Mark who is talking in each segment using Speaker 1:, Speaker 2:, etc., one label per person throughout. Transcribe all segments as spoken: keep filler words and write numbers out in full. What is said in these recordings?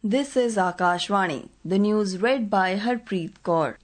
Speaker 1: This is Akashvani, the news read by Harpreet Kaur.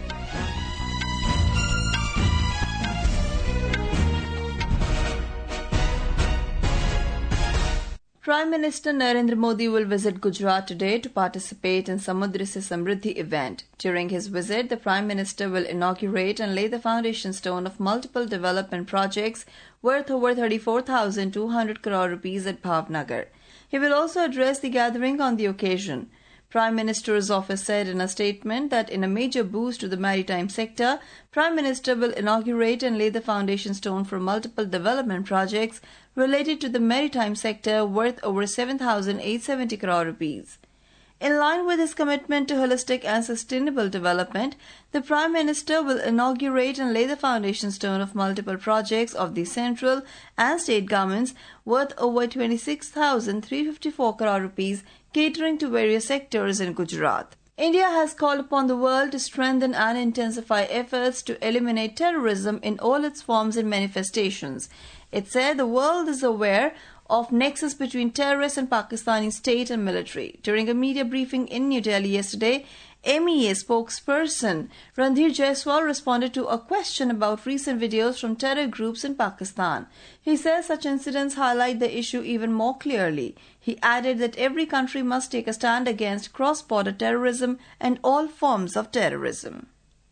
Speaker 1: Prime Minister Narendra Modi will visit Gujarat today to participate in Samudra Se Samriddhi event. During his visit, the Prime Minister will inaugurate and lay the foundation stone of multiple development projects worth over thirty-four thousand two hundred crore rupees at Bhavnagar. He will also address the gathering on the occasion. Prime Minister's office said in a statement that in a major boost to the maritime sector, Prime Minister will inaugurate and lay the foundation stone for multiple development projects related to the maritime sector worth over seven thousand eight hundred seventy crore rupees. In line with his commitment to holistic and sustainable development, the Prime Minister will inaugurate and lay the foundation stone of multiple projects of the central and state governments worth over twenty-six thousand three hundred fifty-four crore rupees, catering to various sectors in Gujarat. India has called upon the world to strengthen and intensify efforts to eliminate terrorism in all its forms and manifestations. It said the world is aware of nexus between terrorists and Pakistani state and military. During a media briefing in New Delhi yesterday, M E A spokesperson Randhir Jaiswal responded to a question about recent videos from terror groups in Pakistan. He says such incidents highlight the issue even more clearly. He added that every country must take a stand against cross-border terrorism and all forms of terrorism.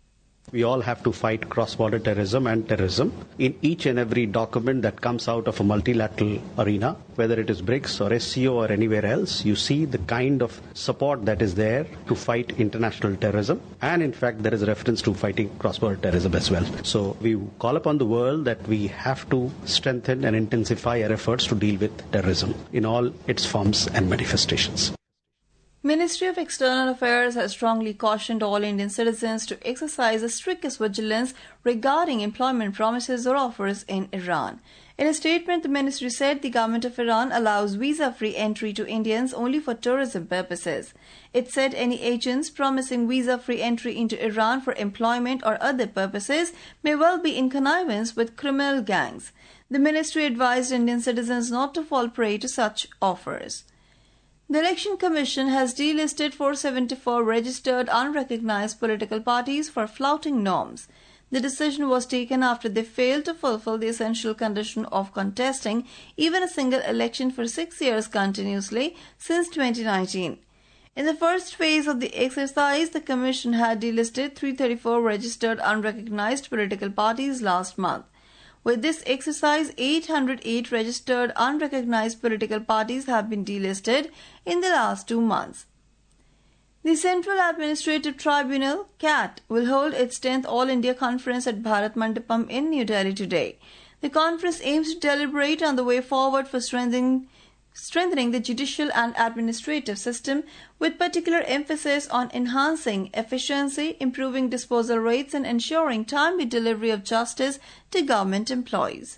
Speaker 2: We all have to fight cross-border terrorism and terrorism. In each and every document that comes out of a multilateral arena, whether it is BRICS or S C O or anywhere else, you see the kind of support that is there to fight international terrorism. And in fact, there is a reference to fighting cross-border terrorism as well. So we call upon the world that we have to strengthen and intensify our efforts to deal with terrorism in all its forms and manifestations.
Speaker 1: Ministry of External Affairs has strongly cautioned all Indian citizens to exercise the strictest vigilance regarding employment promises or offers in Iran. In a statement, the ministry said the government of Iran allows visa-free entry to Indians only for tourism purposes. It said any agents promising visa-free entry into Iran for employment or other purposes may well be in connivance with criminal gangs. The ministry advised Indian citizens not to fall prey to such offers. The Election Commission has delisted four hundred seventy-four registered unrecognized political parties for flouting norms. The decision was taken after they failed to fulfill the essential condition of contesting even a single election for six years continuously since twenty nineteen. In the first phase of the exercise, the Commission had delisted three hundred thirty-four registered unrecognized political parties last month. With this exercise, eight hundred eight registered unrecognized political parties have been delisted in the last two months. The Central Administrative Tribunal, C A T, will hold its tenth All India Conference at Bharat Mandapam in New Delhi today. The conference aims to deliberate on the way forward for strengthening strengthening the judicial and administrative system, with particular emphasis on enhancing efficiency, improving disposal rates, and ensuring timely delivery of justice to government employees.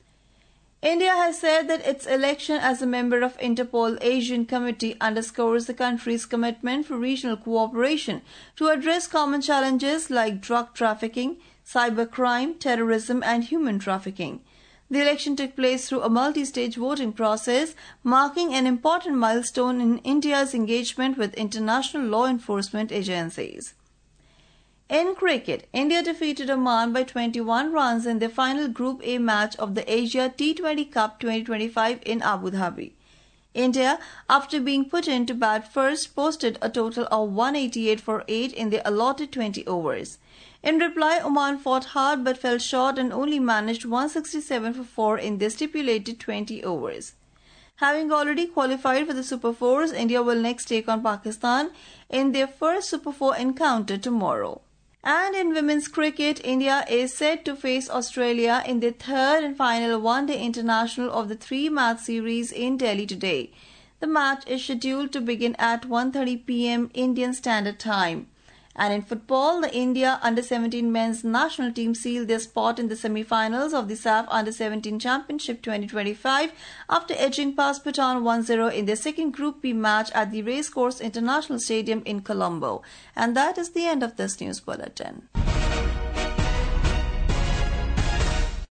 Speaker 1: India has said that its election as a member of Interpol Asian Committee underscores the country's commitment for regional cooperation to address common challenges like drug trafficking, cybercrime, terrorism, and human trafficking. The election took place through a multi-stage voting process, marking an important milestone in India's engagement with international law enforcement agencies. In cricket, India defeated Oman by twenty-one runs in their final Group A match of the Asia T twenty Cup twenty twenty-five in Abu Dhabi. India, after being put in to bat first, posted a total of one hundred eighty-eight for eight in their allotted twenty overs. In reply, Oman fought hard but fell short and only managed one hundred sixty-seven for four in their stipulated twenty overs. Having already qualified for the Super Fours, India will next take on Pakistan in their first Super Four encounter tomorrow. And in women's cricket, India is set to face Australia in their third and final one-day international of the three-match series in Delhi today. The match is scheduled to begin at one thirty p m Indian Standard Time. And in football, the India under seventeen men's national team sealed their spot in the semi-finals of the S A F under seventeen Championship twenty twenty-five after edging past Bhutan one zero in their second Group B match at the Racecourse International Stadium in Colombo. And that is the end of this news bulletin.